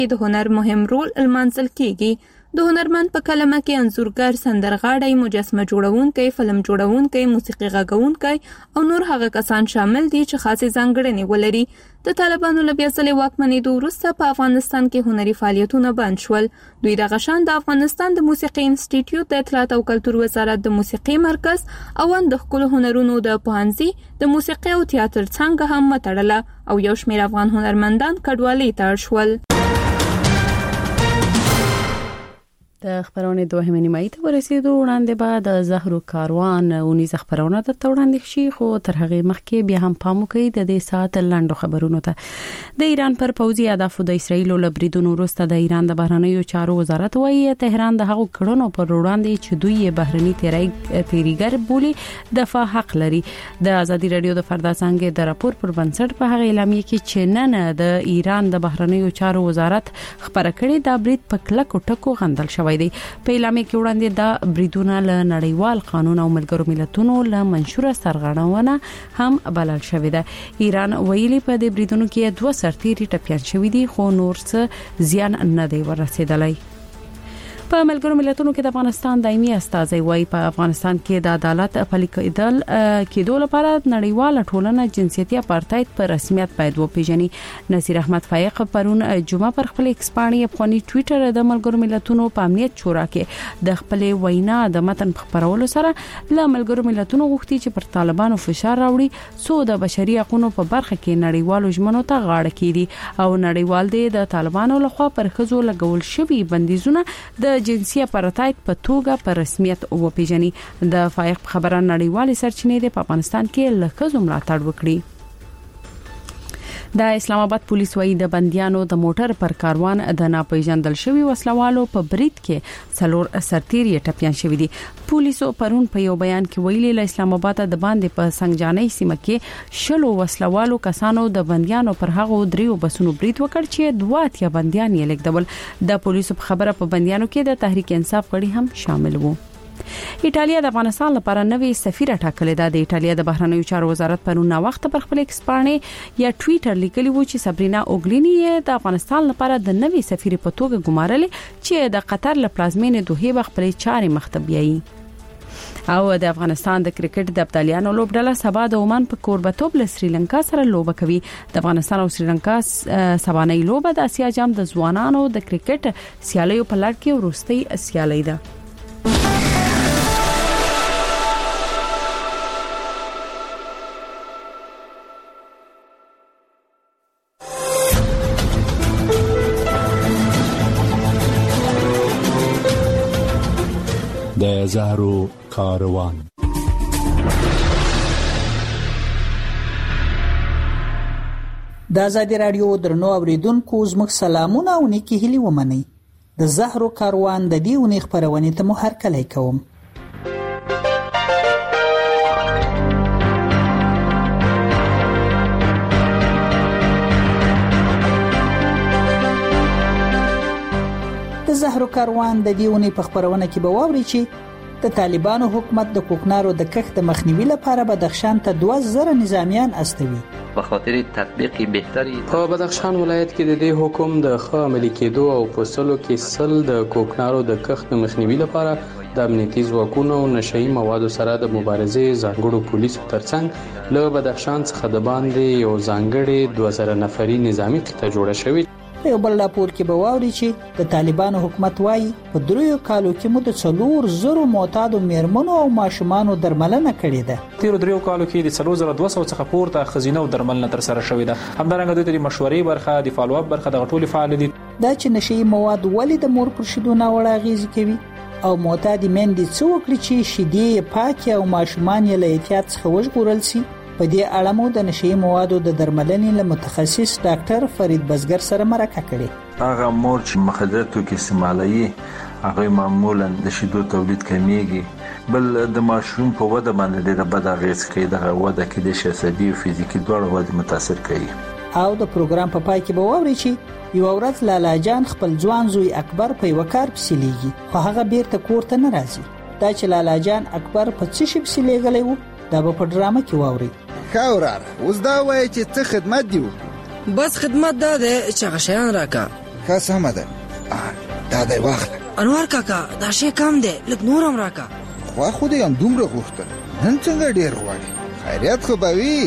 د هنر مهم رول لمانځل کیږي. د هنرمند په کلمه کې انځورګر، سندرغاړی، مجسمه جوړونکی، فلم جوړونکی، موسیقي غږونکی او نور هغه کسان شامل دي چې خاصې ځانګړنې ولري. د طالبانو له بیا ځلې واکمنېدو وروسته په افغانستان کې هنري فعالیتونه بند شول. دوی دغه شان د افغانستان د موسیقي انسټیټیوټ، د اطلاعات او کلتور وزارت د موسیقي مرکز او د ښکلو هنرونو د پوهنځي د موسیقي او تیاتر څانګه هم وتړله او یو شمېر افغان هنرمندان کډوالۍ ته اړ شول. د خبرونه دوهمه نیمایي ته ورسېدو. وړاندې به د زهرو کاروان اونیزه خبرونه درته وړاندې شي، خو تر هغه مخکې بیا هم پام وکړئ د دې ساعت لاندو خبرونو ته. د ایران پر پوځي اهدافو د اسرایل له بریدونو وروسته د ایران د بهرنیو چارو وزارت وايي تهران د هغو کړنو پر وړاندې چې دوی بهرني تیریګر بولي دفاع حق لري. د ازادي رادیو د فردا څنګه د راپور پر بنسټ په هغه اعلامیه کې چې نن د ایران د بهرنیو چارو وزارت خبره کړې دا برید په کلکو ټکو غندل شوی دی. په اعلامیه کې وړاندې د بریدونه له نړیوال قانون او ملګرو ملتونو له منشوره سرغړونه هم بلل شوې ده. ایران ویلي په دې بریدونو کې 2 سرتیري ټپيان شوي دي خو نور څه زیان نه دی ورسېدلی. په ملګرو ملتونو کې د افغانستان دایمي استازی وايي په افغانستان کې د عدالت پلي کېدو لپاره نړیواله ټولنه جنسيتي اپارټاید په رسمیت باید وپیژني. نصیر احمد فایق پرون جمعه پر خپل ایکس باندې افغاني ټوئیټر د ملګرو ملتونو په امنیت شورا کې د خپل وینا د متن خبرولو سره له ملګرو ملتونو غوښتي چې پر طالبانو فشار راوړي څو د بشري حقوقو په برخه کې نړیوالو ژمنو ته غاړه کړي او نړیوال د طالبانو لخوا پر خزو لګول شوی بندیزونه د جنسي اپارټاید په توګه په رسمیت وپیژني. د فایق خبره نړیوال سرچینې په افغانستان کې لکه ملاتړ وکړي. د اسلام آباد پولیس وايي د بنديانو د موټر پر کاروان د ناپېژندل شوی وسلوالو په برید کې څلور سرتیري ټپيان شوی دي. پولیسو پرون په یو بیان کې ویلي له اسلام آباد د باندې په سنگجانۍ سیمه کې شلو وسلوالو کسانو د بنديانو پر هغه دریو بسونو برید وکړ چې 2 بنديان یې لیکدول. د پولیسو په خبره په بنديانو کې د تحریک انصاف غړي هم شامل وو. ایټالیا د افغانستان لپاره نوې سفیره ټاکلې ده. د ایټالیا د بهرنیو چارو وزارت پرون وخت پر خپل ایکس باندې یا ټوئیټر لیکلی وو چې سابرینا اوګلینی د افغانستان لپاره د نوې سفیره په توګه ګمارلې چې د قطر له پلازمینې دوحه په خپل چارې مخته بیایي. او د افغانستان د کرکټ د ابطالیانو لوبډله سبا د عمان په کوربتوب له سریلانکا سره لوبه کوي. د افغانستان او سریلانکا سبانۍ لوبه د اسیا جام د ځوانانو د کرکټ سیالیو په لړ کې وروستۍ سیالي ده. د زهرو کاروان. د آزادي رادیو درنو اوریدونکو زموږ سلامونه او نیکی هیلې ومنئ. د زهرو کاروان د دې اونۍ خبرونه ته مو هرکلی کوم. د زهرو کاروان د دې اونۍ په خبرونه کې به واوري چې د طالبانو حکومت د کوکنارو د کښت د مخنیوي لپاره بدخشان ته 2000 نظامیان استوي. په خاطر تطبیق بهتري په بدخشان ولایت کې د دې حکم د ښه عملي کېدو او په سلو کې سل د کوکنارو د کښت د مخنیوي لپاره د امنیتي ځواکونو او نشئی موادو سره د مبارزې ځانګړو پولیسو ترڅنګ له بدخشان څخه د باندې یو ځانګړي 2000 نفري نظامی قطعه جوړه شوې. یو بل راپور کې به واوري چې د طالبانو حکومت وايي په 3 کالو کې مو د 400 معتادو میرمنو او ماشومانو درملنه کړې ده. تیر 3 کالو کې د 4200 څخه پورته خزینه او درملنه تر سره شوې ده. همدارنګه د مشورې برخه د فالو اپ برخه د غټولي فعال دي. دا چې نشئی مواد ولې د مور پر شیدو ناوړه اغیزه کوي او معتادی مندې څو کړي چې شیدې پاکه او ماشومان یې له احتیاط څخه وژغورل شي. په دې اړه مو د نشئی موادو د درملنې له متخصص ډاکټر فرید بزګر سره مرکه کړې. هغه مور چې مخدراتو کې استعمالوي هغه معمولا د شیدو تولید کمیږي، بل د ماشوم په وده باندې ډېر بد اغیز کوي. د وده کې د شخصي او فزیکي دواړو وده متاثر کوي. او د پروګرام په پای کې به واوري چې یو ورځ لالا جان خپل ځوان زوی اکبر په یو کار پسې لیږي خو هغه بیرته کور ته نه راځي. دا چې لالا جان اکبر په څه شي پسې لیږلی وو دا به په ډرامه کې واوري. خاورار اوس دا وایي چې څه خدمت دیو؟ بس خدمت دا ده چې غشیان راکا ښه سمه ده. دا دی واخله. انوار کاکا دا شی کم دی، لږ نور هم راکا. خوا خو دې هم دومره غوښتل، نن څنګه ډېر غواړې؟ خیریت خو به وي.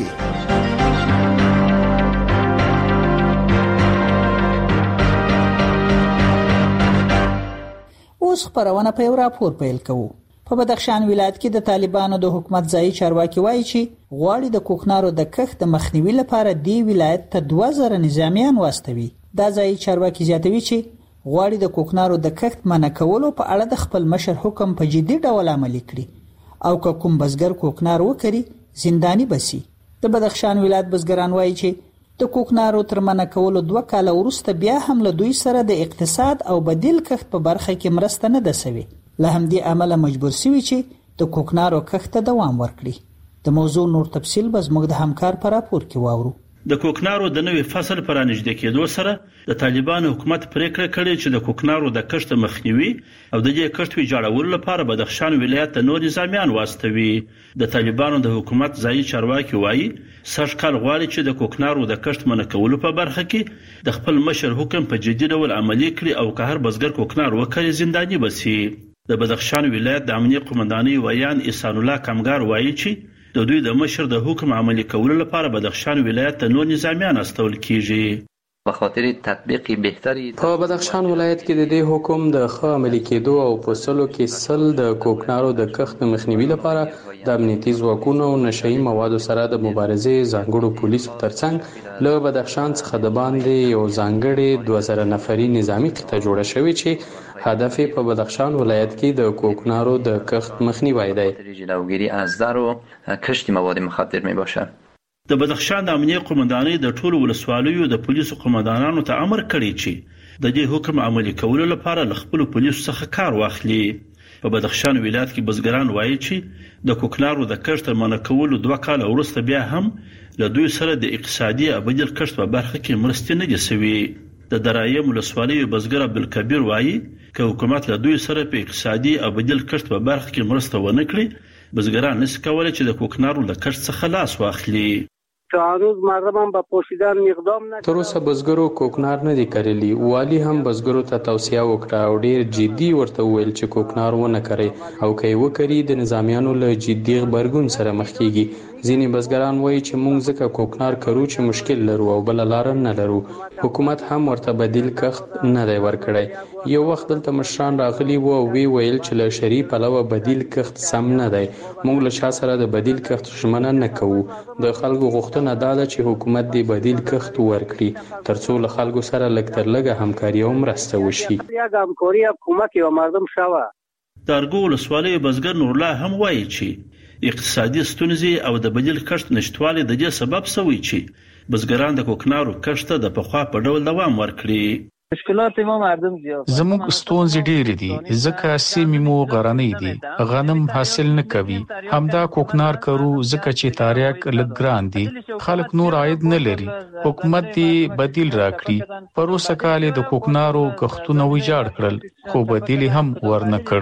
اوس خبرونه په یو راپور پیل کوو. په بدخشان ولایت کې د طالبانو د حکومت ځایي چارواکي وایي چې غواړي د کوکنارو د کښت د مخنیوي لپاره دی ولایت ته 2000 نظامیان واستوي. دا ځایي چارواکي زیاتوي چې غواړي د کوکنارو د کښت منع کولو په اړه د خپل مشر حکم په جدي ډول عملي کړي او که کوم بزګر کوکنار وکړي زنداني بسي. د بدخشان ولایت بزګران وایي چې د کوکنارو تر منع کولو 2 کال وروسته بیا هم له دوی سره د اقتصاد او بدیل کښت په برخه کې مرسته نه ده سوي. له همدې عمله مجبور شوي چې د کوکنارو کښت ته دوام ورکړي. د موضوع نور تفصیل به زموږ د همکار په راپور کې واورو. د کوکنارو د نوې فصل پر نږدې کېدو سره د طالبانو حکومت پریکړه کړې چې د کوکنارو د کښت مخنیوي او د دې کښت ویجاړولو لپاره بدخشان ولایت ته نور نظامیان واستوي. د طالبانو د حکومت ځایي چارواکي وایي سږ کال غواړي چې د کوکنارو د کښت منع کولو په برخه کې د خپل مشر حکم په جدي ډول عملي کړي او که هر بزګر کوکنار وکړي زنداني بسي. د بدخشان ولایت د امنیه قومندانۍ ویان احسان الله کمګار وایي چې د دوی د مشر د حکم عملي کولو لپاره بدخشان ولایت ته نور نظامیان استول کیږي. به خاطر تطبیق بهتری په بدخشان ولایت کې د دې حکم د ښه عملي کېدو او په سلو کې سل د کوکنارو د کښت مخنیوي لپاره د امنیتي ځواکونو او نشئی موادو سره د مبارزې ځانګړو پولیسو ترڅنګ له بدخشان څخه د باندې یو ځانګړي 2000 نفري نظامی قطعه جوړه شوې چې هدف په بدخشان ولایت کې د کوکنارو د کښت مخنیوی دی. جلوگیری از در و کشت مواد مخدر می باشد. د بدخشان د امنیه قومندانۍ د ټولو ولسوالیو د پولیسو قومندانانو ته امر کړی چې د دې حکم عملي کولو لپاره له خپل پولیسو څخه کار واخلي. په بدخشان ولایت کې بزګران وایي چې د کوکنارو د کښت منع کولو 2 کال وروسته بیا هم له دوی سره د اقتصادي او بدیل کښت په برخه کې مرستې نه دي سوي. د درایم ولسوالیو بزګر عبدالکبیر وایي که حکومت له دوی سره په اقتصادي او بدیل کښت په برخه کې مرسته ونه کړي بزګران نشي کولای چې د کوکنارو له کښت څخه لاس واخلي. هنوز مردم هم به پوشیدن اقدام نکردن. تر اوسه بزګرو کوکنار نه دي کرلی. والی هم بزګرو ته توصیه وکړه او ډیر جدي ورته ویل چې کوکنار ونه کړي او کوي وکړي د نظامیانو له جدي خبرګون سره مخ کیږي. ځینې بزګران وایي چې موږ ځکه کوکنار کرو چې مشکل لرو او بل لار نه لرو. حکومت هم ورته بدیل کښت نه دی ورکړی. یو وخت دلته مشران راغلي وو او ویل چې له شری پلوه بدیل کښت سم نه دی. موږ له شا سره د بدیل کښت ژمنه نه کوو. د خلکو غوښتنه دا ده چې حکومت دې بدیل کښت ورکړي ترڅو له خلکو سره لږ تر لږه همکاري او مرسته وشي. یک همکاری حکومت او مردم شوه. د ارګو ولسوالۍ بزګر نور الله هم وایي چې اقتصادي ستونزې او د بدیل کښت نشټوالی د دې سبب شوی چې بزګران د کوکنارو کښت د پخوا په ډول دوام ورکړي. مشکلات ما مردم زیات. زموږ ستونزې ډېرې دي ځکه سیمې مو غرنۍ دي، غنم حاصل نه کوي. همدا کوکنار کرو ځکه چې تاریاک لږ ګران دي، خلک نور عاید نه لري. حکومت دې بدیل راکړي. پروسه کال د کوکنارو کښتونه ویجاړ کړل خو بدیل هم ورنه کړ.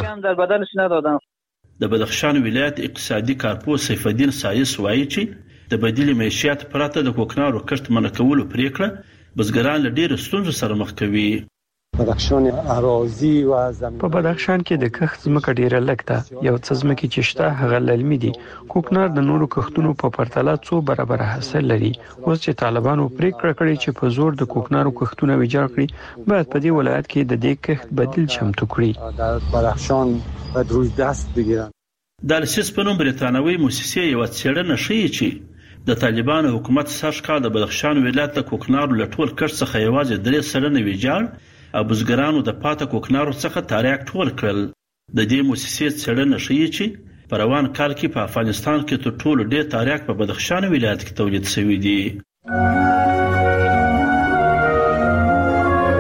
د بدخشان ولایت اقتصادي کارپوه سیف الدین سایس وایي چې د بدیل معیشت پرته د کوکنارو کښت منع کولو پریکړه بزګران له ډېرو ستونزو سره مخ کوي. په بدخشان کې د کښت ځمکه ډیره لږ ده. یو څه ځمکې چې شته هغه للمي دي. کوکنار د نورو کښتونو په پرتله 2 برابر حاصل لري. اوس چې طالبانو پریکړه کړې چې په زور د کوکنارو کښتونه ویجاړ کړي باید په دې ولایت کې د دې کښت بدیل چمتو کړي. د السیس په نوم بریتانوي موسسې یو څېړنه ښیي چې د طالبانو حکومت سږ کال د بدخشان ولایت د کوکنارو له ټول کښت څخه یوازې 3% ویجاړ او بزګرانو د پاته کوکنارو څخه تاریاک ټول کړل. د دې موسسې څېړنه ښیي چې په روان کال کې په افغانستان کې تر ټولو ډېر تاریاک په بدخشان ولایت کې تولید شوی دی.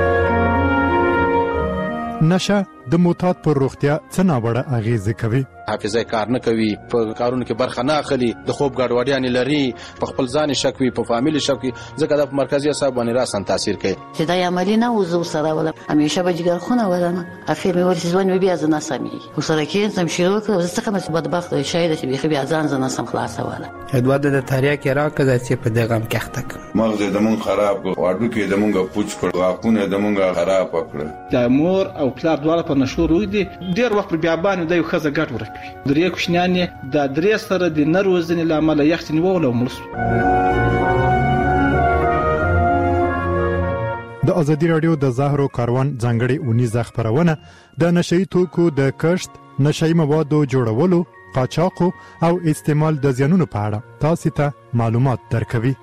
نشه د معتاد پر روغتیا څه ناوړه اغیزه کوي؟ حافظه کار نه کوي، په کارونو کې برخه نه اخلي، د خوب ګډوډیان لري، په خپل ځان شک وي، په فامیل شک وي، ځکه د مرکزی اعصاب باندې راسن تاثیر کوي. چې دا عملی نه وزو سره ولا همیشه به جګر خونه ولنه اخر مې ورسې ځوان بیا ځنه سمي وسره کې سم شروع کړو زه څنګه مې بدبخت شاید چې بیا ځان ځنه سم خلاصه ولا ادواد د تاریخ راکړه چې په دغه هم کېختک مغز د مون خراب واړو کې د مونږه پوچ کړ واکونه د مونږه خراب کړ. د مور او پلار دواړه په نشو روي دي ډیر وخت بیا باندې د یو خزه ګټ ورکوي. درې کوشنیان د درې سره د نروزنې لامل یختنی وولو مرسو. د ازادي رادیو د زهرو کاروان ځانګړي اونیزه خبرونه د نشئی توکو د کشت، نشئی موادو جوړولو، قاچاق او استعمال د زیانونو په اړه تاسو ته معلومات درکوي.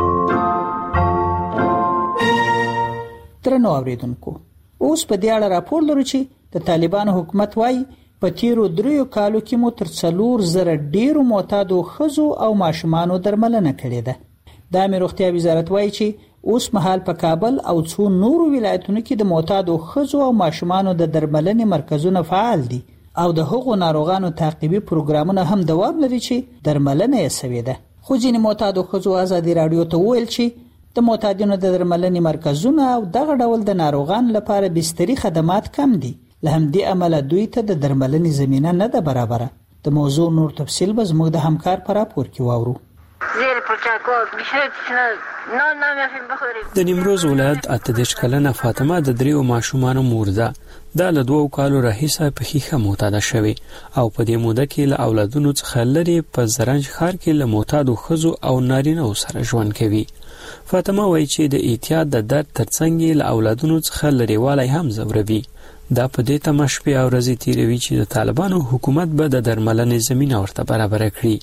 درنو اوریدونکو، اوس په دې اړه راپور لرو چې د طالبانو حکومت وايي په تیرو 3 کالو کې مو تر 4,000 ډیرو معتادو ښځو او ماشومانو درملنه کړې ده. د امیر روغتیا وزارت وايي چې اوس مهال په کابل او څو نورو ولایتونو کې د معتادو ښځو او ماشومانو د درملنې مرکزونه فعال دي او د هغو ناروغانو تعقیبي پروګرامونه هم دوام لري چې درملنه یې سوې ده. خو ځینې معتادو ښځو ازادي رادیو ته وویل چې د معتادینو د درملنې مرکزونه او دغه ډول د ناروغانو لپاره بستري خدمات کم دي، له همدې امله دوی ته د درملنې زمینه نه ده برابره. د موضوع نور تفصیل به زموږ د همکار په راپور کې واورو. د نیمروز ولایت 38 کلنه فاطمه د 3 ماشومانو مور ده. دا له 2 کالو راهیسه په خیخه معتاده شوی او په دې موده کې له اولادونو څخه لري په زرنج ښار کې له معتادو ښځو او نارینه‌و سره ژوند کوي. فاطمه وایي چې د احتیاط د درد ترڅنګ له اولادونو څخه لريوالی هم زوروي. دا په دې تماشبي او رضی تیروي چې د طالبانو حکومت به د درملنې زمينه ورته برابر کړي.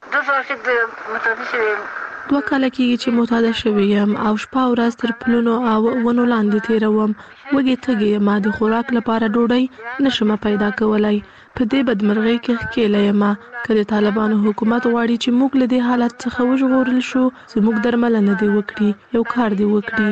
2 کال کېږي چې معتاده شوی یم او شپه ورځ تر پلونو او ونو لاندې تیروم. وږې تږې ما د خوراک لپاره ډوډۍ نشم پیدا کولای. په دې بدمرغۍ کې ښکېلی یم. که د طالبانو حکومت غواړي چې موږ له دې حالت څخه وژغورل شو، زموږ درملنه دې وکړي، یو کار دې وکړي.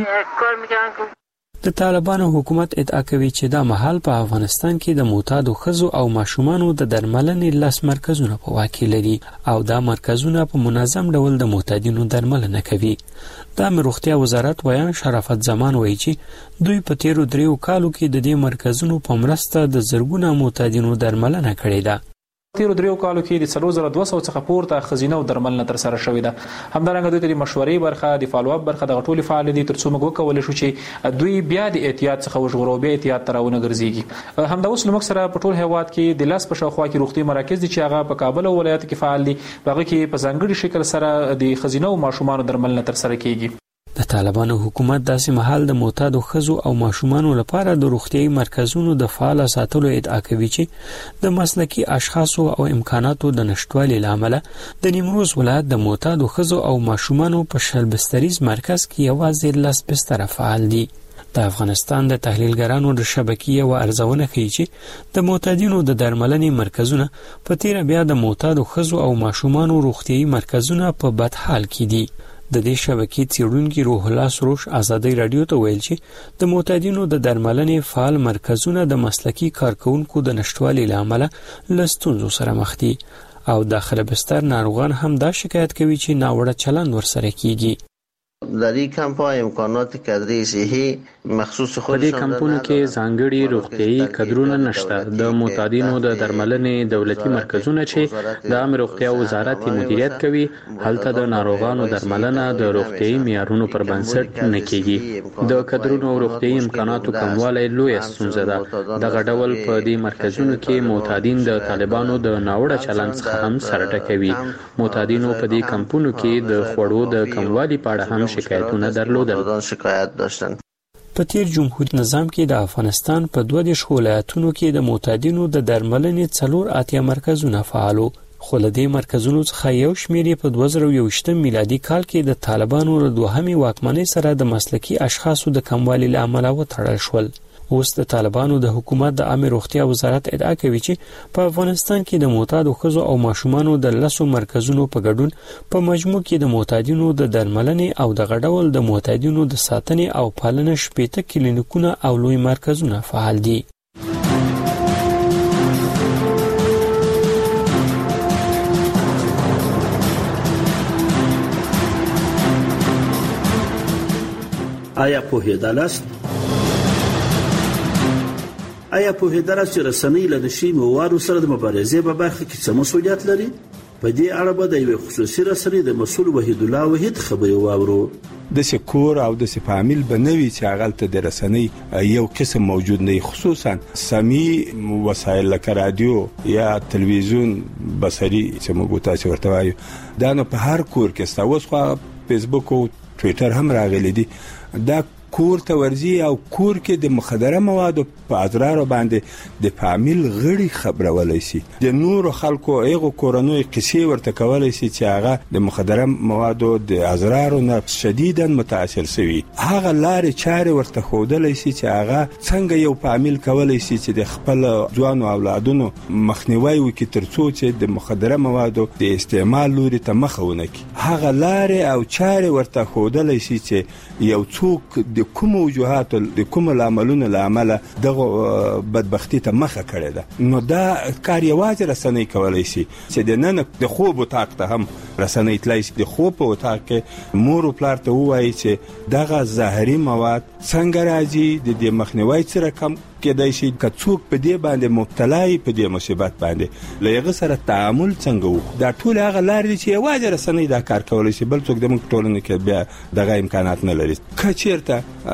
د طالبانو حکومت ادعا کوي چې دا مهال په افغانستان کې د معتادو ښځو او ماشومانو د درملنې 10 مرکزونه په واک کې لري او دا مرکزونه په منظم ډول د معتادینو درملنه کوي. د روغتیا وزارت ویان شرافت زمان وایي چې دوی په تیرو 3 کالو کې د دې مرکزونو په مرسته د زرګونو معتادینو درملنه کړې ده. تیرو 3 کالو کې د 4200 څخه پورته خزینه او درملنه تر سره شوې ده. همدارنګه دوی ته د مشورې برخه، د فالو اپ برخه د غټولي فعال دي ترڅو موږ وکولای شو چې دوی بیا د احتیاط څخه وژغورو، بیا احتیاط تراونه ګرځيږي. همدا اوس لمک سره په ټول هیواد کې د لاس په شاوخوا کې روغتي مراکز دي چې هغه په کابل او ولایت کې فعال دي. هغه کې په ځانګړي شکل سره د خزینه او ماشومان درملنه تر سره کیږي. د طالبانو حکومت داسې مهال د معتادو ښځو او ماشومانو لپاره د روغتيایي مرکزونو د فعال ساتلو ادعا کوي چې د مسلکي اشخاصو او امکاناتو د نشټوالي لامل د نیمروز ولایت د معتادو ښځو او ماشومانو په شل بستریز مرکز کې یوازې 10 بستر فعال دي. د افغانستان د تحلیلګرانو د شبکې او ارزونه کوي چې د معتادینو د درملنې مرکزونه په تیر بیا د معتادو ښځو او ماشومانو روغتيایي مرکزونه په بد حال کې دي. د دې شبکې څېړونکي روح الله سروش ازادي رادیو ته ویل چې د معتادینو د درملنې فعال مرکزونه د مسلکي کارکونکو د نشټوالي لامل له ستونزو سره مخ دي او داخله بستر ناروغان هم دا شکایت کوي چې ناوړه چلند ورسره کیږي. در این کمپ ها امکانات کادری صحی مخصوص خود په دې کمپونو کې ځانګړي روغتيایي کادرونه نشته. د معتادینو د درملنې دولتي مرکزونه چې د امر روغتیا وزارت مدیریت کوي، هلته د ناروغانو درملنه د روغتيایي معیارونو پر بنسټ نه کیږي. د کادرونو او روغتيایي امکاناتو کموالی لوی ستونزه ده. دغه ډول په دې مرکزونو کې معتادین د طالبانو د ناوړه چلند څخه هم سر ټکوي. معتادینو په دې کمپونو کې د خوړو د کموالي په اړه هم شکایتونه درلودل. په تیر جمهوریت نظام کې د افغانستان په 22 ولایتونو کې د معتادینو د درملنې 4 مرکزونه فعالو، خو له دې مرکزونو څخه یو شمېر په 2021 میلادي کال کې د طالبانو له دوهمې واکمنۍ سره د مسلکي اشخاصو د کموالي لامل وتړل شول. اوس د طالبانو د حکومت د عامه روغتیا وزارت ادعا کوي چې په افغانستان کې د معتادو ښځو او ماشومانو د 10 مرکزونو په ګډون په مجموع کې د معتادینو د درملنې او د غډول د معتادینو د ساتنې او پالنې 18 کلینیکونه او لوی مرکزونه فعال دي. آیا پوهیدلاست چې رسنۍ له نشي موادو سره د مبارزې په برخه کې څه مسؤلیت لري؟ په دې اړه به د یوې خصوصي رسنۍ د مسؤل وحید الله وحید خبرې واورو. د سکور او د فامیل بنوي چې هغه د رسنۍ یو قسم موجود نه، خصوصا سمي وسایل لکه رادیو یا تلویزیون بصري چې موږ تاسو ورته وایو، دا نو په هر کور کې ستا. اوس خو فیسبوک او ټویټر هم راغلي دي، دا کور ته ورځي او کور کې د مخدره موادو په اضرار باندې د فامیل غړي خبرولای شي، د نور خلکو ایغو کورونوي قصې ورته کولای شي چې هغه د مخدره موادو د اضرارو نه شدیداً متاثر شوی. هغه لارې چارې ورته خودلای شي چې هغه څنګه یو فامیل کولای شي چې د خپل ځوان اولادونو مخنیوي وکړي ترڅو چې د مخدره موادو د استعمال لوري ته مخه ونه کړي. هغه لارې او چارې ورته خودلای شي چې یو څوک د کوم وجوهات د کوم عملونو لامل دغه بدبختی ته مخه کړې ده، نو دا کار یوازې رسنۍ کولای شي چې د نن د خوب وطاق ته هم رسنۍ تلای شي، د خوب په وطاق کې مور او پلار ته وایي چې دغه ظاهري مواد څنګه راځي، د دې مخنیوي سره کم کېدای شي، که څوک په دې باندې مبتلا وي په دې مصیبت باندې له هغه سره تعامل څنګه وکړو. دا ټول هغه لارې دي چې یوازې رسنۍ دا کار کولی شي، بل څوک د موږ ټولنې کې بیا دغه امکانات نه لري. که چېرته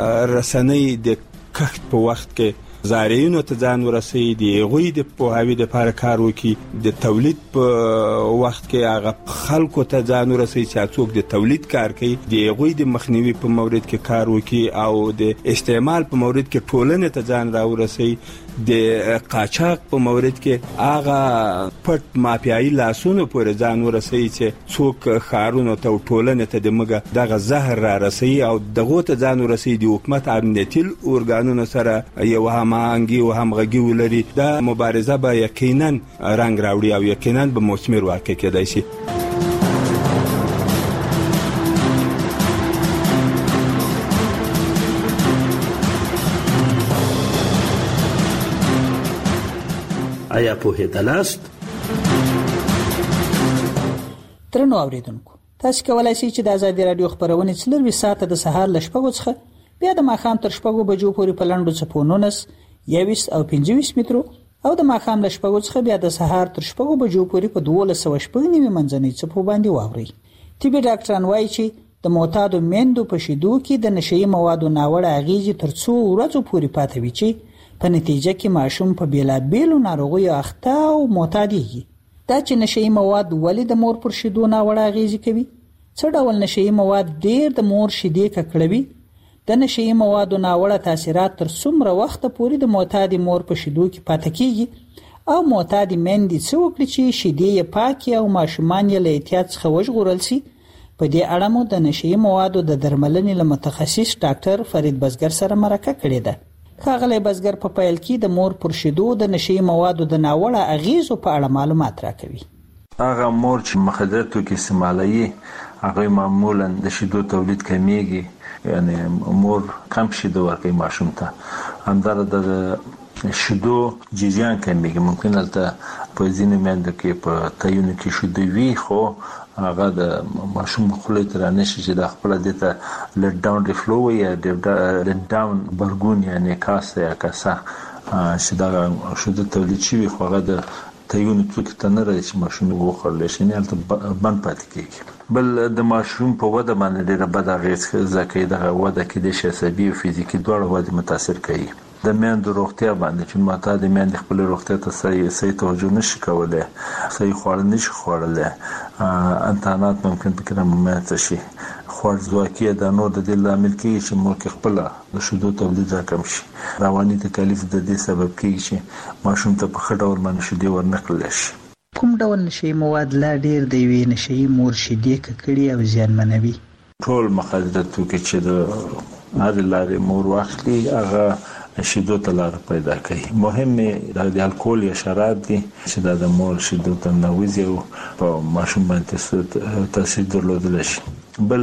رسنۍ د کښت په وخت کې زارعینو ته ځان ورسوي، د هغوی د پوهاوي دپاره کار وکړي، د تولید په وخت کې هغه خلکو ته ځان ورسوي چې څوک د تولید کار کوي، د هغوی د مخنیوي په مورد کې کار وکړي او د استعمال په مورد کې ټولنې ته ځان راورسوي، د قاچاق په مورد کې هغه پټ مافیایي لاسونو پورې ځان ورسوي چې څوک ښارونو ته او ټولنې ته د مګه دغه زهر را رسوي او دغه ته ځان ورسوي. د حکومت امنیتي ارګانونو سره یو هماهنګي او همغږي ولري، دا مبارزه به یقینا رنګ راوړي او یقینا به مثمر واقع کېدای شي. آیا پوهیدلاست؟ درنو اوریدونکو، تاسو کولای شئ چې د آزادي رادیو خبرونه 24 ساعته د سهار ل 6 څخه بیا د ماښام تر 6 بجو پورې په لنډو څپونو 21 او 25 مترو او د ماښام ل 6 څخه بیا د سهار تر 6 بجو پورې په 1290 منځنۍ څپو باندې واوري. طبي ډاکټران وایي چې د معتادو میندو په شیدو کې د نشئی موادو ناوړه اغیزې تر څو ورځې پورې پاتې وي چې په نتیجه کې ماشوم په بیلابیلو ناروغیو اخته او معتادېږي. دا چې نشئی مواد ولې د مور پر شیدو ناوړه اغیزې کوي؟ څه ډول نشئی مواد ډیر د مور شیدې ککړوي؟ د نشئی موادو ناوړه تاثیرات تر څومره وخت پورې د معتادې مور په شیدو کې پاتې کیږي او معتادې میندې څه وکړي چې شیدې یې پاکې او ماشومان یې له احتیاط څخه وژغورل شي؟ په دې اړه مو د نشئی موادو د درملنې له متخصص ډاکټر فرید بزګر سره مرکه کړې ده. ښاغلی بزګر په پیل کې د مور پر شیدو د نشئی موادو د ناوړه اغیزو په اړه معلومات راکوي. هغه مور چې مخدره توکي استعمالوي هغه معمولا د شیدو تولید کمیږي، یعنی مور کم شیدو ورکوي ماشوم ته، همدارد د شیدو جریان کمیږي. ممکن هلته په ځینو میندو کې په تایونو کې شیدو وي خو هغه د ماشوم خولې ته رانشي چې د خپل دته لټ ډاون ریفلو یا لټ ډاون برګون یا نکاس یا کاسه چې دا شیدو تولید شي خو هغه د تایونو څوک ته نه راځي چې ماشوم وخورل شي نه هلته بند پاتې کیږي. بل د ماشوم په وده باندې ډېر بد اغېز ځکه دغه وده کې د عصبي او فزیکي دواړو وده متاثر کوي. د میندو روغتیا باندې چې معتاد میندې خپل روغتیا ته صحیح توجه نشي کولای، صحیح خواړه نشي خوړلای، انتانات ممکن پکې رامنځته شي، خوارځواکي د نور د دې لامل کېږي چې مور کې خپل د شیدو تولید راکم شي. رواني تکالیف د دې سبب کېږي چې ماشوم ته په ښه ډول باندې شیدې ورنکړل شي. کوم ډول نشئی مواد لا ډیر د یوې نشئی مور شیدې ککړې او زیانمنوي؟ ټول مخدره توکي چې د هر لارې مور واخلي هغه شیدو ته لار پیدا کوي. مهم د الکول یا شراب دي چې د مور شیدو ته نوځي او په ماشوم باندې تاثیر درلودل شي. بل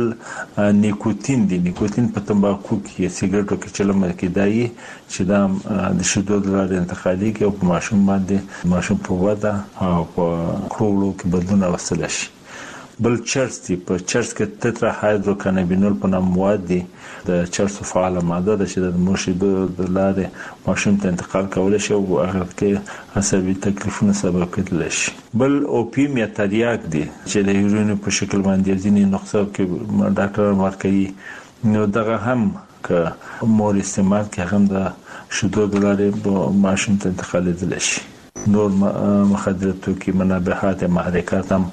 نیکوتین دی، نیکوتین په تمباکو کې سیګریټو کې چلم کې دایي چې دا د شیدو د لارې انتقالي کې او په ماشوم باندې ماشوم په وده او په کړولو کې بدلون راوستل شي. بل چرس دی په چرس کې تترا هایدروکانابینول په نوم مواد دي د چرس فعال ماده ده چې د مشیدو د لارې ماشوم ته انتقال کولای شي او هغه کې عصبي تکلیفونه سبب کېدلی شي. بل اوپیم یا تریاک دي چې د هیروین په شکل باندې ځینې نقصه کې ډاکټر ورکوي، نو دغه هم که مور استعمال کې هم د شیدو د لارې ماشوم ته انتقالېدلی شي. نور مخدر توکي منبهات محرکات هم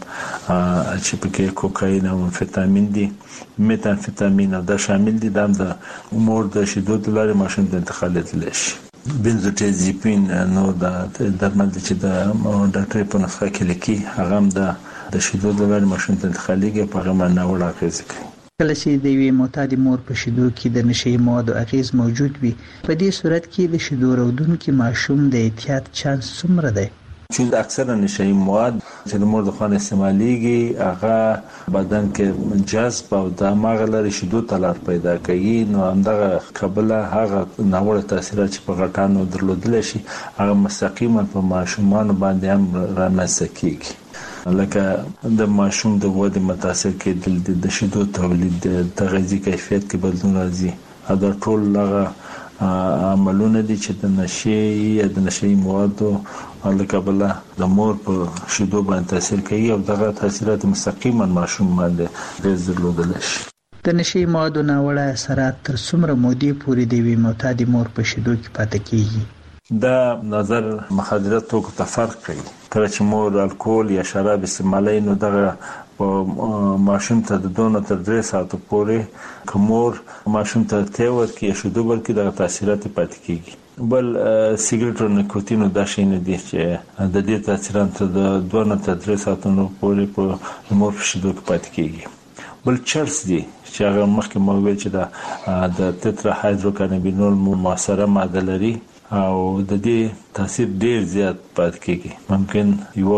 چې پکې کوکاین او امفیتامین دي، میتامفیتامین او دا شامل دي، دا د مور د شیدو د لارې ماشوم ته انتقالېدلی شي. بنزودیازپین نو د درمل چې د ډاکټر په نسخه کې لیکي هغه هم د شیدو د لارې ماشوم ته انتقالېږي، په هغه باندې ناوړه اغېزې کوي. کله چې د یوې معتادې مور په شیدو کې د نشي موادو اغیز موجود وي، په دې صورت کې د شیدو راوړونکي ماشوم د اعتیاد چانس څومره دی؟ چې اکثره نشي مواد چې د مور د خوا استعمالېږي هغه بدن کې جذب او د دماغ لري شیدو تلار پیدا کوي، نو همدغه قبله هغه ناوړه تاثیرات چې په غټانو درلودل شي هغه مستقیما په ماشومان باندې هم رامنځته کیږي، لکه د ماشوم د ودې متاثر کېدل، د شیدو تولید، د غذایی کیفیت کې بدلون راځي. دا ټول هغه عملونه دي چې د نشي یا د نشي موادو لکه بل د مور په شیدو باندې تاثیر کوي او دغه تاثیرات مستقیما ماشوم باندې درلودل شي. د نشي موادو ناوړه اثرات تر څومره مودې پورې د وی معتادې مور په شیدو کې پاتې کیږي؟ دا نظر مخدرات توکو ته فرق کوي. کله چې مور الکول یا شراب استعمالوي نو دغه ماشوم ته د 2 تر 3 ساعتو پورې کومور ماشوم ته تیور کې شیدو ورکې دغه تاثیرات پاتې کیږي. بل سیګریټ او نیکوتین دا شي نه دي چې د دې تاثیرات د 2 تر 3 ساعتو پورې په مور په شیدو کې پاتې کیږي. بل چرس دي چې هغه مخکې مو ویل چې د تترا هایدروکانابینول موثره ماده لري او د دې تاثیر ډیر زیات پاتې کیږي، ممکن یو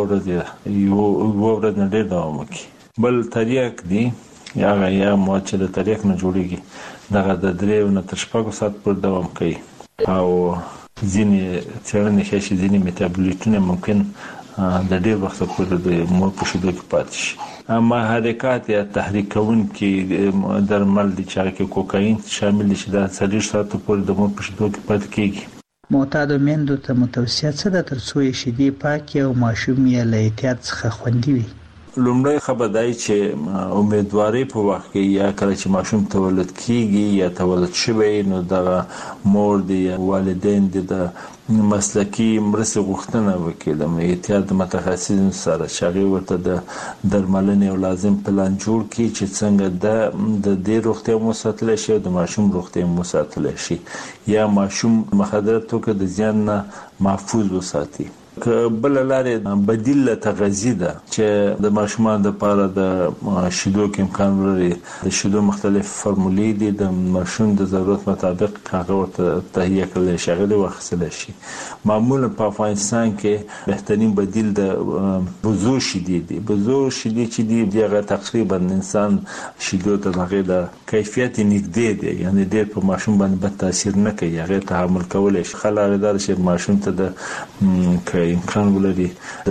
ورځ نه ډیر دوام وکړي. بل تریاک دی یا مواد چې د تریاک نه جوړیږي دغه د 3 تر 6 ساعت پر دوام کوي او ځینې څېړنې ښيي چې ځینې میټابولیټونه ممکن د ډیر وخت پورې د مور په شیدو کې پاتې شي. اما حرکات یا تحریک کوونکي درمل دي چې هغه کوکاین شامل دي چې د 3 ساعتو پورې د مور په شیدو کې پاتې کیږي. معتادو میندو ته متوصیه څه ده ترڅو یې شیدې پاکې او ماشوم یې له اعتیاد څخه خوندي وي؟ لومړی خبر دی چې امیدواري په وخت کې یا کله چې ماشوم تولد کیږي یا تولد شوی نو د مور دی والدین دی د مسلکی مرسته غوښتنه وکړي د اعتیاد متخصصین سره چې ورته د درملنې او لازم پلان جوړ کړي چې څنګه د دې روغتیا مو ساتل شي او د ماشوم روغتیا مو ساتل شي یا ماشوم مخدرات توکو د زیان نه محفوظ وساتي. بل لارې بدیل تغذیه ده چې د ماشومان لپاره د شیدو کې امکان لري. د شیدو مختلف فرمولې دي د ماشوم د ضرورت مطابق هغه ورته تهیه کړل شي غوړي واخیستل شي. معمولا په افغانستان کې بهترین بدیل د بزو شیدې دي. بزو شیدې چې دي هغه تقریبا انسان شیدو ته هغه د کیفیت نږدې دي، یعنی ډېر په ماشوم باندې بد تاثیر نه کوي، هغه تحمل کولای شي. خلاردار شي ماشوم ته د امکان ولري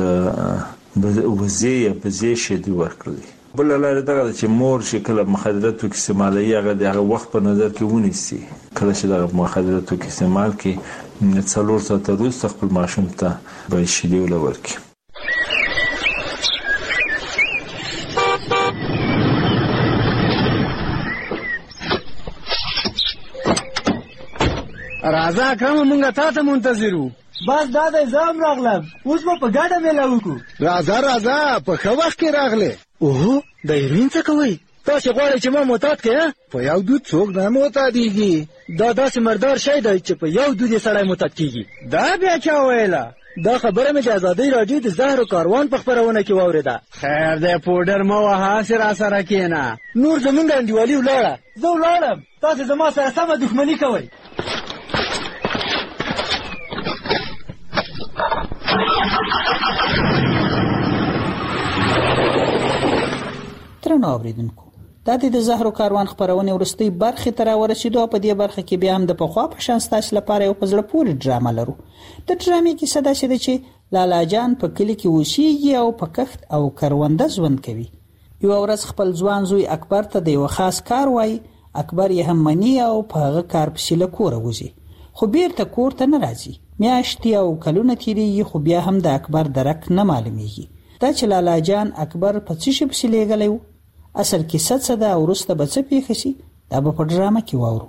د وزې یا بزې شیدې ورکړي. بل لاره دا چې مور چې کله مخدرات توکي استعمالوي هغه وخت په نظر کې ونیسي. کله چې د مخدرات توکي استعمال کې 4 ساعت وروسته خپل ماشوم ته به شیدې ورکړي. راځه اکرم مونږه تاسو منتظرو. بس دا د زام راغلم، اوس په ګډه ملاو کو. راځه په خو وخت کې راغله. اوه د هیروین څه کوي؟ تاسو غواړئ چې ما معتاد کړئ؟ په یو دود څوک نه معتادیږي. دا داسې مردار شی دی چې په یو دود سړی معتاد کیږي. دا بیا چا ویله؟ دا خبره مې د ازادۍ راډیو د زهر کاروان په خبرونه کې واوریده. خیر دی پودر مو وها سره سره کینا. نور زمونږ انډیوالي ولاړه. زه ولاړم، تاسو زما سره سمه دښمني کوئ. درنو اوریدونکو، دا د زهرو کاروان خبرونه ورستۍ برخه تر ورسېدو. په دې برخه کې بیا هم د پخوا په شان ستاسو لپاره یو پزړه پورې ډرامه لرو. د ډرامې کې صدا شته چې لالا جان په کلی کې اوسېږي او په کښت او کرونده ژوند کوي. یو ورځ خپل ځوان زوی اکبر ته د یو خاص کار وای. اکبر یې هم مني او په هغه کار پسې له کوره وځي، خو بیرته کور ته نه راځي. میاشتې او کلونه تیریږي خو بیا هم د اکبر درک نه معلومیږي. دا چې لالا جان اکبر په څه شي پسې لېږلی و، اصل کیسه څه ده او وروسته به څه پېښه شي، دا به په ډرامه کې واورو.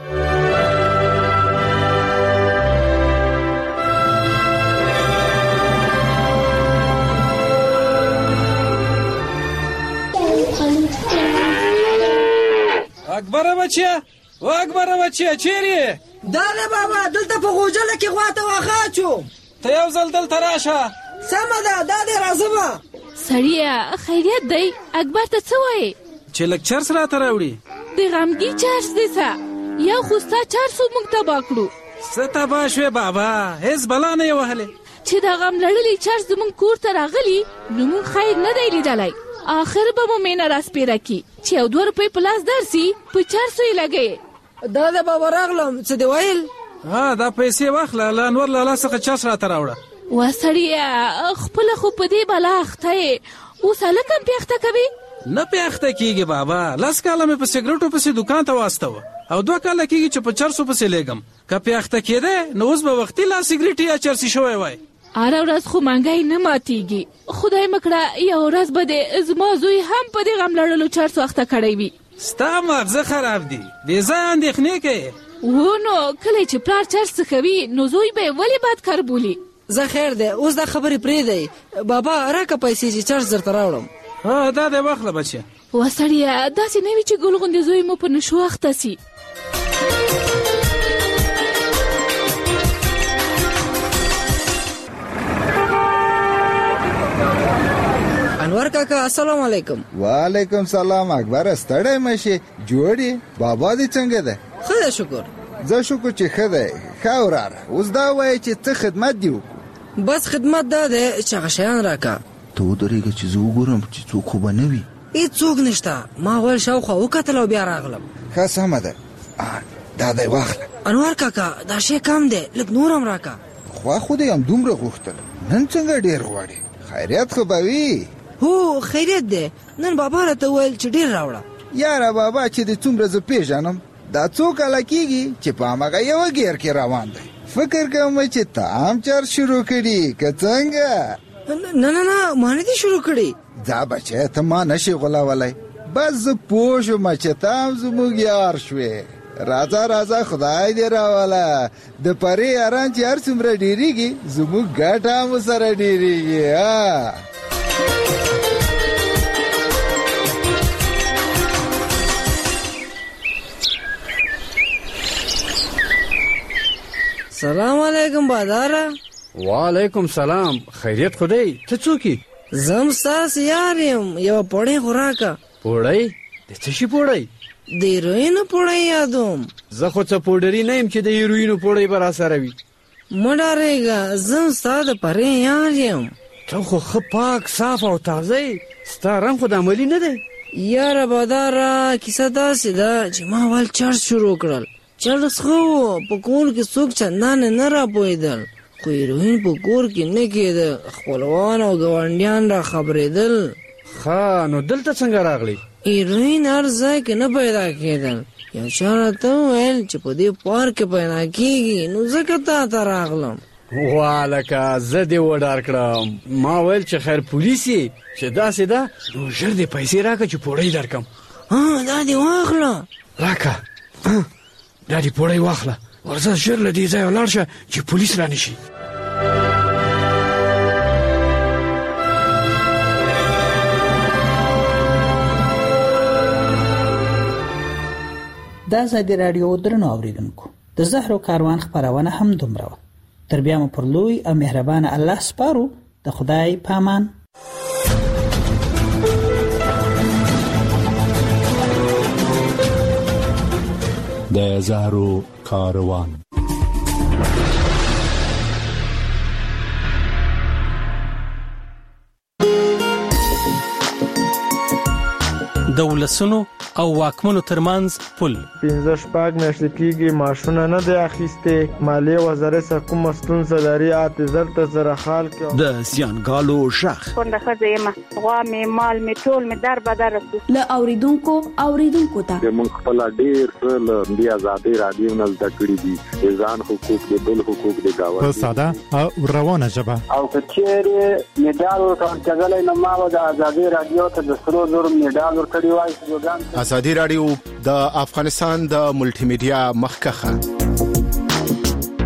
اکبره بچیا، و اکبره بچیا چیرې؟ داله بابا دلته په غوجله کې غواته واخا چو. ته یو ځل دلته راشه. سمه ده، دا دې راځمه. سړیه خیریت دی؟ اکبر ته څه وایې؟ چې لږ چرس راته راوړي. د غمګي چرس دی څه؟ یو خو ستا چرسو موږ تباه کړو. څه تباه شوې بابا؟ هېڅ بلا نه یې وهلې. چې د غم لړلي چرس زموږ کور ته راغلي نو موږ خیر نه دی لیدلی. آخر به مو مینه راسپیره کی چې یو 2 روپۍ په لاس درسي په چرسو یې لګوي. دا د بابا راغلم څه دی ویل؟ دا پیسې واخله، له انور لالا څخه چرس راته راوړه. وا سړیه خپله خو په دې بلا اخته یې، اوس هلک هم پیاخته کوي؟ نه پیاخته کېږي بابا. 10 کاله مې په سګرټو پسې دکان ته واستوه او 2 کاله کېږي چې په چرسو پسې لېږم. که پیاخته کېده نو اوس به وختي لا سګرټ یا چرسي شوی وای. هره ورځ خو مهنګۍ نه ماتېږي. خدای مکړه یو ورځ به د زما زوی هم په دې غم لړلو چرسو اخته کړی وي. ستا مغزه خراب دی، بې ځایه اندېښنې کوې. نو کله چې پلار چرس څښوي نو زوی به یې ولې بد کار بولي؟ زه خیر دی، اوس دا خبرې پرېږدئ. بابا راکه پیسې چې چرس درته راوړم. دا دی واخله بچیه. وا سړیه داسې نه وي چې ګل غوندې زوی مو په نشو اخته سي. انور کاکا السلام علیکم. وعلیکم سلام. اکبر ستړی مشي جوړي؟ بابا دې څنګه ده؟ ښه ده شکر. زه شکر چې ښه دی. ښه وراره اوس دا وایي چې څه خدمت دې وکړو؟ بس خدمت دا دی چې هغه شیان راکه. ته ودرېږه چې زه وګورم چې څوک خو به نه وي. هېڅوک نشته. ما ویل شاوخوا وکتل او بیا راغلم. ښه سمه ده. دا دی واخله. انور کاکا دا شی کم دی، لږ نور هم راکه. خوا خو دې هم دومره غوښتل، نن څنګه ډېر غواړې؟ خیریت خو به وي؟ هو خیریت دی. نن بابا راته ویل چې ډېر راوړه. یاره بابا چې دې څومره زه پیژنم، دا څو کاله کېږي چې په هماغه یوه ګیر کې روان دی. فکر کوم چې ته هم چرس شروع کړي که څنګه؟ نه نه نه ما نه دي شروع کړي. ځه بچی ته ما نشي غولولی. بس زه پوه شوم چې ته هم زموږ یار شوې. راځه راځه خدای دې راوله. د پرې یاران چې هر څومره ډېرېږي زموږ ګټه هم سره ډېرېږي. سلام علیکم باداره. وعلیکم سلام. خیریت خدای؟ ته څوک یې؟ زم ستاسو یار یم. یوه پوړۍ خو راکه. پوړۍ؟ د څه شي پوړۍ؟ د هیروینو پوړۍ یادوم. زه خو څه پوډري نه یم چې د هیروینو پوړۍ به راسره وي. مه ډارېږه، زه ستا د پرې یار یم. ته خو ښه پاک صاف او تازه یې، ستا رنګ خو د عملي نه دی. یاره باداره کیسه داسې ده چې ما اول چرس شروع کړل. چرس ښه و، په کور کې څوک چندانې نه راپوهېدل، خو هیروین په کور کې نه کېده. خپلوان او ګاونډیان را خبرېدل. ښه نو دلته څنګه راغلی؟ هیروین هر ځای کې نه پیدا کېدل. یو چا راته وویل چې په دې پارک کې پیدا کېږي، نو ځکه تا ته راغلم. والکه زه دې وډار کړم. ما ویل چې خیر پولیس یې چې داسې ده نو ژر دې پیسې راکړه چې پوړۍ درکړم. دا دې واخله. راکړه دا دې پوړۍ واخله. ورځه ژر له دې ځایه ولاړ شه چې پولیس را نشي. دا ازادي راډیو درنو اوریدونکو د زهرو کاروان خبرونه هم دومره وه. تر بیا مو پر لوی او مهربان الله سپارو. د خدای پامان. د زهرو کاروان. د د ولسونو او واکمنو ترمنځ پل 15 میاشتې کېږي ماشونه نه دی اخیسته مالیه وزارت څخه کوم ستونزه لري اته زره خال کې د سیانګالو شخ څنګه خزیمه غوا می مال می ټول می در بدر ل اوریدونکو ته موږ خپل ډیر ل دی آزادي رادیو نه زده کړی دي ځان حقوق د بل حقوق د گاوند په ساده او روانه ژبه او کچېره میډال ورکړل کېدل نه ما د آزادي رادیو ته د سرو زر میډال ورکړی وای. آزادي رادیو د افغانستان د ملټي میډیا مخکخه